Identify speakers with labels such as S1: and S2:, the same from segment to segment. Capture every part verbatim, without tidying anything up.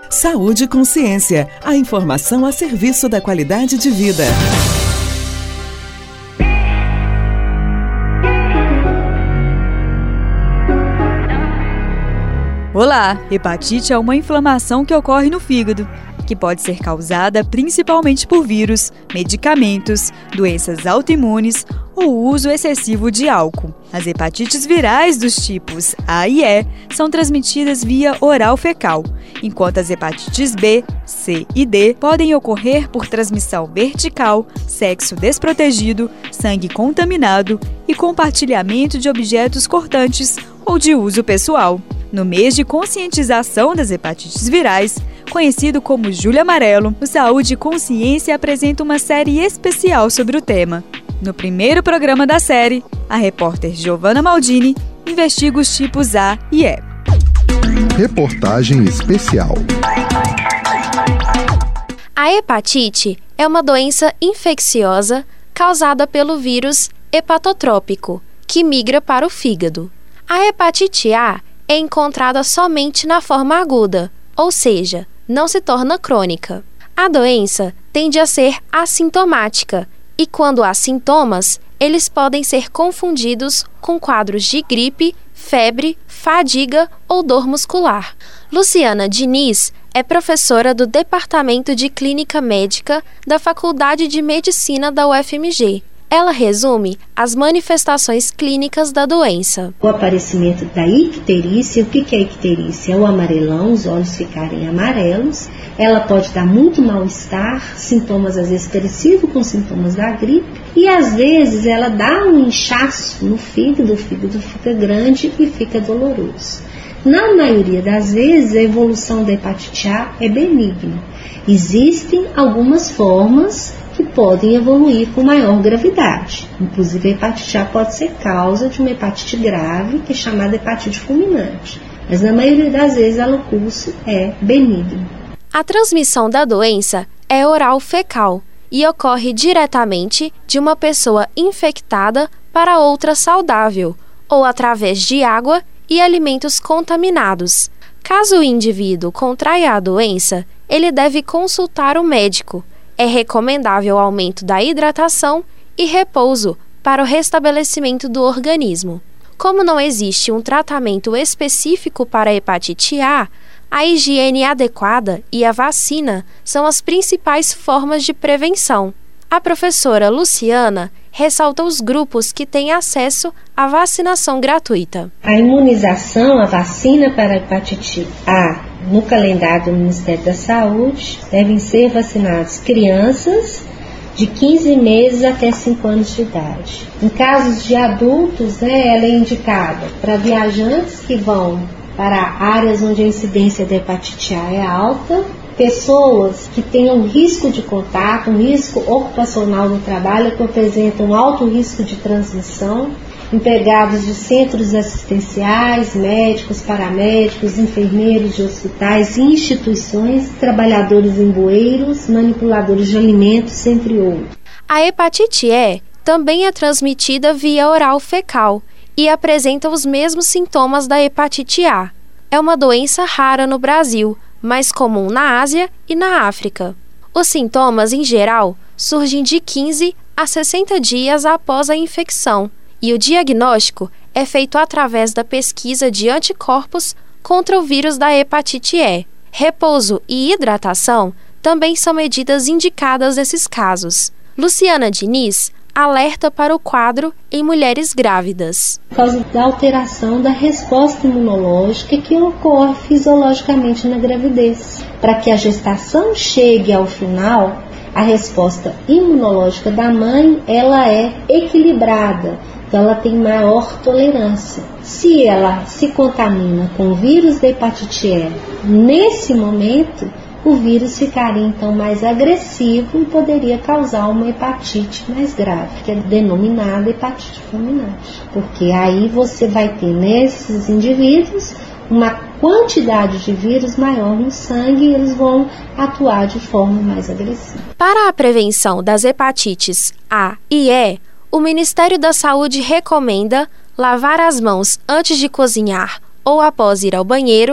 S1: Saúde e Consciência, a informação a serviço da qualidade de vida.
S2: Olá! Hepatite é uma inflamação que ocorre no fígado, que pode ser causada principalmente por vírus, medicamentos, doenças autoimunes ou uso excessivo de álcool. As hepatites virais dos tipos A e E são transmitidas via oral-fecal, enquanto as hepatites B, C e D podem ocorrer por transmissão vertical, sexo desprotegido, sangue contaminado e compartilhamento de objetos cortantes ou de uso pessoal. No mês de conscientização das hepatites virais, conhecido como Julho Amarelo, o Saúde e Consciência apresenta uma série especial sobre o tema. No primeiro programa da série, a repórter Giovanna Maldini investiga os tipos A e E.
S3: Reportagem especial.
S4: A hepatite é uma doença infecciosa causada pelo vírus hepatotrópico, que migra para o fígado. A hepatite A é encontrada somente na forma aguda, ou seja, não se torna crônica. A doença tende a ser assintomática e, quando há sintomas, eles podem ser confundidos com quadros de gripe, febre, fadiga ou dor muscular. Luciana Diniz é professora do Departamento de Clínica Médica da Faculdade de Medicina da U F M G. Ela resume as manifestações clínicas da doença.
S5: O aparecimento da icterícia, o que é icterícia? É o amarelão, os olhos ficarem amarelos. Ela pode dar muito mal-estar, sintomas às vezes parecidos com sintomas da gripe. E às vezes ela dá um inchaço no fígado, o fígado fica grande e fica doloroso. Na maioria das vezes a evolução da hepatite A é benigna. Existem algumas formas que podem evoluir com maior gravidade. Inclusive, a hepatite A pode ser causa de uma hepatite grave, que é chamada hepatite fulminante. Mas, na maioria das vezes, o curso é benigno.
S4: A transmissão da doença é oral-fecal e ocorre diretamente de uma pessoa infectada para outra saudável, ou através de água e alimentos contaminados. Caso o indivíduo contraia a doença, ele deve consultar o médico. É recomendável o aumento da hidratação e repouso para o restabelecimento do organismo. Como não existe um tratamento específico para a hepatite A, a higiene adequada e a vacina são as principais formas de prevenção. A professora Luciana ressalta os grupos que têm acesso à vacinação gratuita.
S5: A imunização, a vacina para a hepatite A no calendário do Ministério da Saúde devem ser vacinadas crianças de quinze meses até cinco anos de idade. Em casos de adultos, né, ela é indicada para viajantes que vão para áreas onde a incidência da hepatite A é alta, pessoas que tenham risco de contato, um risco ocupacional no trabalho, que apresentam alto risco de transmissão, empregados de centros assistenciais, médicos, paramédicos, enfermeiros de hospitais e instituições, trabalhadores em bueiros, manipuladores de alimentos, entre outros.
S4: A hepatite E também é transmitida via oral-fecal e apresenta os mesmos sintomas da hepatite A. É uma doença rara no Brasil, mais comum na Ásia e na África. Os sintomas, em geral, surgem de quinze a sessenta dias após a infecção, e o diagnóstico é feito através da pesquisa de anticorpos contra o vírus da hepatite E. Repouso e hidratação também são medidas indicadas nesses casos. Luciana Diniz alerta para o quadro em mulheres grávidas.
S5: Por causa da alteração da resposta imunológica que ocorre fisiologicamente na gravidez. Para que a gestação chegue ao final, a resposta imunológica da mãe ela é equilibrada. Então ela tem maior tolerância. Se ela se contamina com o vírus da hepatite E nesse momento, o vírus ficaria então mais agressivo e poderia causar uma hepatite mais grave, que é denominada hepatite fulminante. Porque aí você vai ter nesses indivíduos uma quantidade de vírus maior no sangue e eles vão atuar de forma mais agressiva.
S4: Para a prevenção das hepatites A e E, o Ministério da Saúde recomenda lavar as mãos antes de cozinhar ou após ir ao banheiro,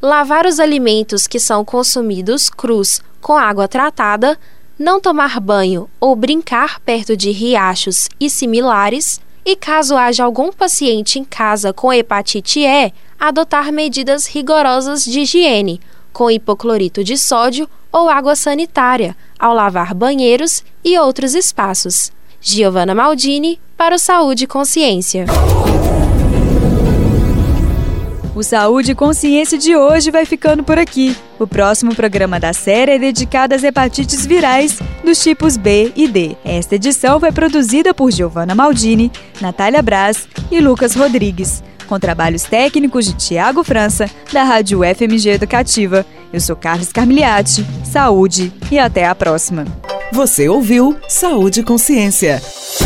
S4: lavar os alimentos que são consumidos crus com água tratada, não tomar banho ou brincar perto de riachos e similares, e caso haja algum paciente em casa com hepatite E, adotar medidas rigorosas de higiene, com hipoclorito de sódio ou água sanitária, ao lavar banheiros e outros espaços. Giovana Maldini, para o Saúde e Consciência.
S2: O Saúde e Consciência de hoje vai ficando por aqui. O próximo programa da série é dedicado às hepatites virais dos tipos B e D. Esta edição foi produzida por Giovana Maldini, Natália Braz e Lucas Rodrigues, com trabalhos técnicos de Tiago França, da Rádio F M G Educativa. Eu sou Carlos Carmiliati. Saúde e até a próxima.
S1: Você ouviu Saúde e Consciência.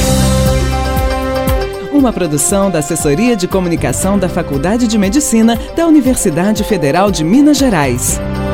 S1: Uma produção da Assessoria de Comunicação da Faculdade de Medicina da Universidade Federal de Minas Gerais.